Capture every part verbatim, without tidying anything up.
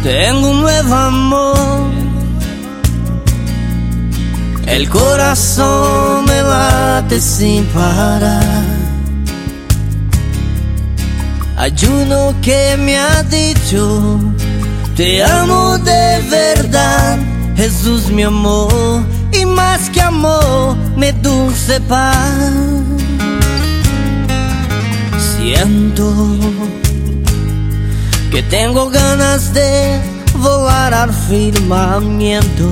Tengo un nuevo amor, el corazón me late sin parar. Hay uno que me ha dicho, te amo de verdad, Jesús mi amor, y más que amor, mi dulce paz. Siento que tengo ganas de volar al firmamento,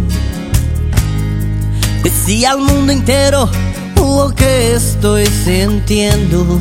decir al mundo entero lo que estoy sintiendo,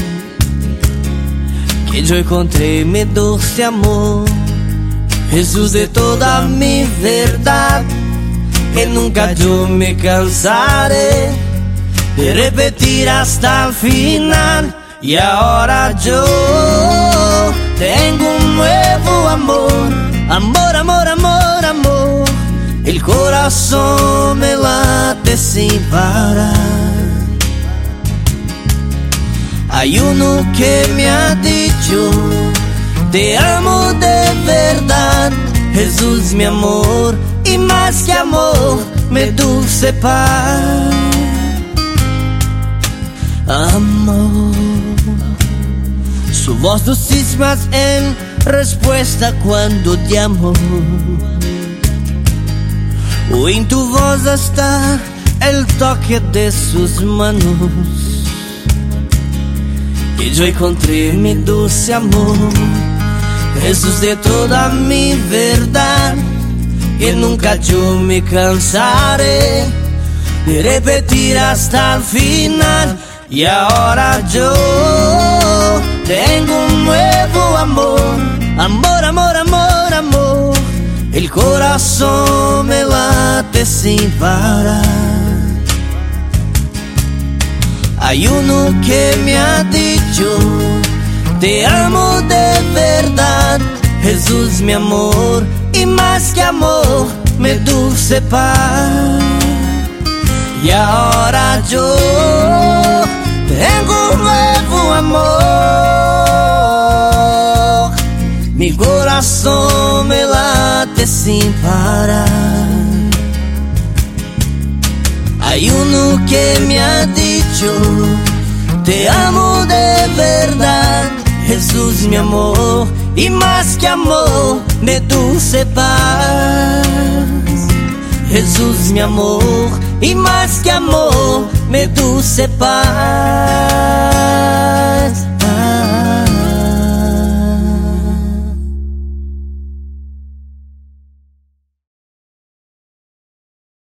que yo encontré mi dulce amor, Jesús de toda mi verdad, que nunca yo me cansaré de repetir hasta el final. Y ahora yo tengo un nuevo amor, amor, amor, amor, amor. El corazón me late sin parar. Hay uno que me ha dicho, te amo de verdad, Jesús mi amor, y más que amor, mi dulce paz. Amor, su voz dulcísima en respuesta cuando te amo. O en tu voz está el toque de sus manos, que yo encontré mi dulce amor, Jesús de toda mi verdad, que nunca yo me cansaré de repetir hasta el final. Y ahora yo tengo un nuevo amor, amor, amor, amor, amor. El corazón me late sin parar. Hay uno que me ha dicho, te amo de verdad, Jesús mi amor, y más que amor, mi dulce paz. Y ahora yo tengo un nuevo amor, mi corazón me late sin parar. Hay uno que me ha dicho, te amo de verdad, Jesús mi amor, y más que amor, mi dulce paz. Jesús mi amor, y más que amor, mi dulce paz.